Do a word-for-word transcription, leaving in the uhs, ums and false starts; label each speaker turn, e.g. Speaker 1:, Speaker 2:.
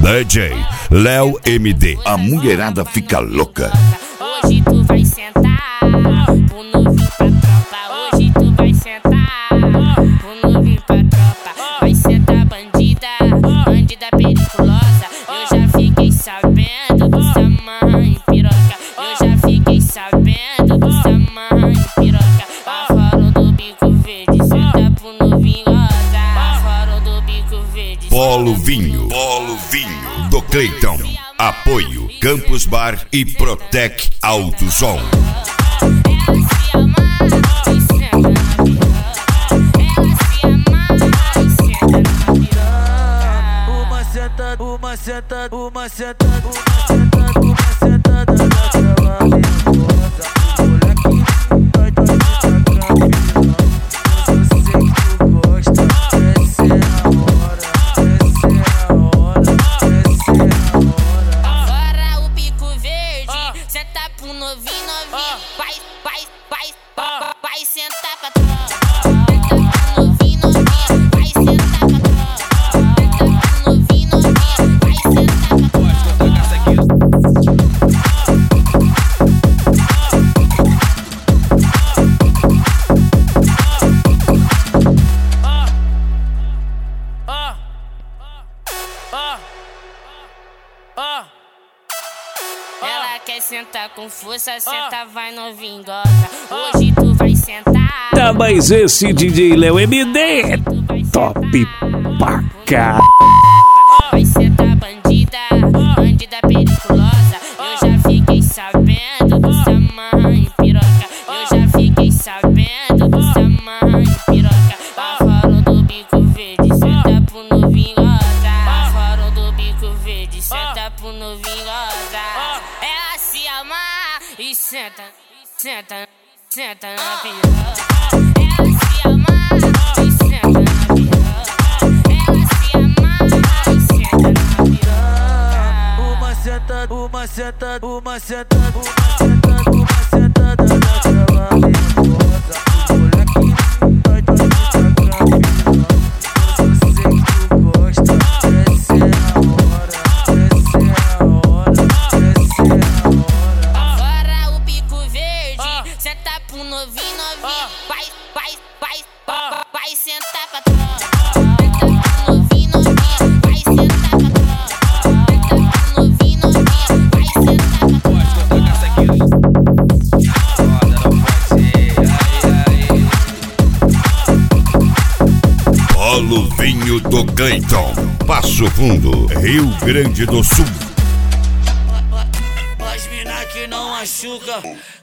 Speaker 1: D J Léo M D. A mulherada fica louca.
Speaker 2: Hoje tu vai sentar, pro novinho pra tropa. Hoje tu vai sentar, pro novinho pra tropa. Vai sentar bandida, bandida periculosa. Eu já fiquei sabendo do tamanho piroca. Eu já fiquei sabendo do tamanho piroca. A farol do bico verde, senta pro novinho rosa. A farol do bico verde.
Speaker 1: Polo Vinho, Polo Vinho do Cleiton. Apoio Campus Bar e Protec Alto Som.
Speaker 3: Uma sentada, uma sentada, uma sentada, uma sentada, uma sentada daquela nervosa. O moleque vai dar de tacar piranha. Eu sei que tu gosta, essa é a hora, essa é a hora, essa é a hora.
Speaker 2: Agora o bico verde, senta pro novinho, novinho. Vai, vai, vai, vai, vai sentar pra tropa. Senta pro novinho, novinho. Vai sentar pra tropa. Senta pro novinho, novinho. Vai sentar pra tropa. Ela quer sentar com força, senta, vai novinho, gosta. Hoje tu vai sentar.
Speaker 4: Tá, mas esse D J Léo M D top pra cá.
Speaker 2: Vai sentar bandida, bandida periculosa. Eu já fiquei sabendo do tamanho piroca. Eu já fiquei sabendo do tamanho piroca. A farol do bico verde, senta pro novinho rosa. A farol do bico verde, senta pro novinho rosa. Ela se ama e senta, senta, senta na piroca. Ela se ama e senta na piroca. Ela se ama e senta na piroca.
Speaker 3: Uma sentada, uma sentada, uma sentada, uma sentada, uma sentada daquela nervosa. O moleque vai dar de tacar piranha. Eu sei que tu gosta, essa é a hora, essa é a hora, essa é a hora.
Speaker 2: Agora o bico verde, senta pro novinho, novinho. Vai, vai, vai, vai, vai sentar pra tropa. Senta pro novinho, novinho. Vai sentar pra tropa. Senta pro novinho, novinho. Vai sentar pra tropa.
Speaker 1: Polo Vinho do Cleiton. Passo Fundo, Rio Grande do Sul.
Speaker 3: As mina que não machuca.